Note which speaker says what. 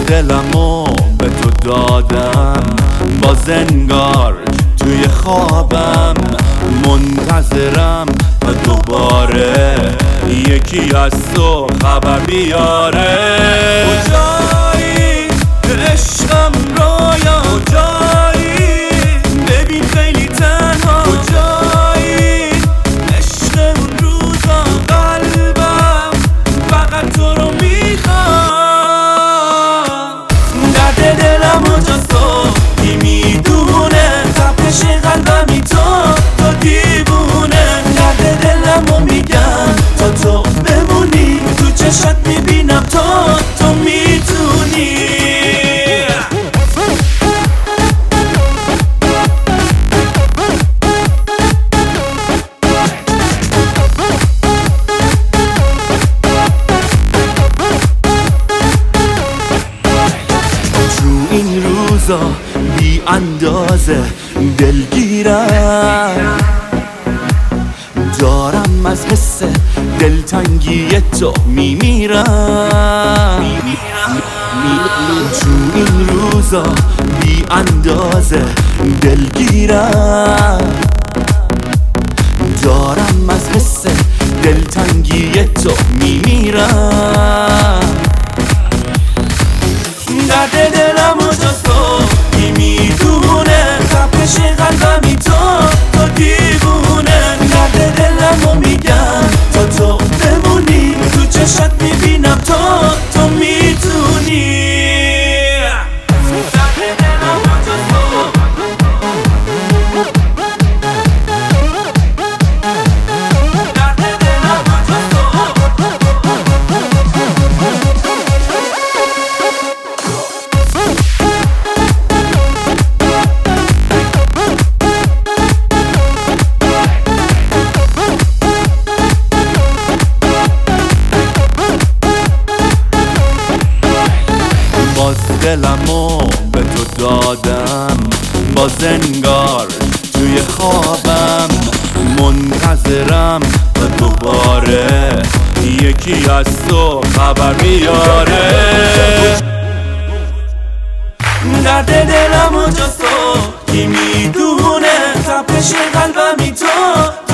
Speaker 1: دلمو به تو دادم، باز انگار توی خوابم منتظرم تا دوباره یکی از تو خبر بیاره. کجایی عشقم رویا، کجایی ببین خیلی تنها، کجایی عشق اون روزا قلبم فقط تو رو میخوام. درد دلم اونجاست تو کی میدونه، تپش قلبمی تو دیوونه. درد دلمو میگم تا تو بمونی، تو چشات میبینم تو میتونی. این روزا بی اندازه دلگیرم، دارم از حس دلتنگی تو میمیرم. تو این روزا بی اندازه دلگیرم، دارم از حس دلتنگی تو میمیرم. درد دلم اونجاست تو کی میدونه، تپش قلبمی تو دیوونه. درد دلمو میگم تا تو بمونی، تو چشات میبینم تو میتونی. درد دلم اونجاست تو، درد دلم اونجاست تو. باز دلمو به تو دادم، باز انگار توی خوابم منتظرم تا دوباره یکی از تو خبر بیاره. درد دلم اونجاست تو کی میدونه، تپش قلبمی تو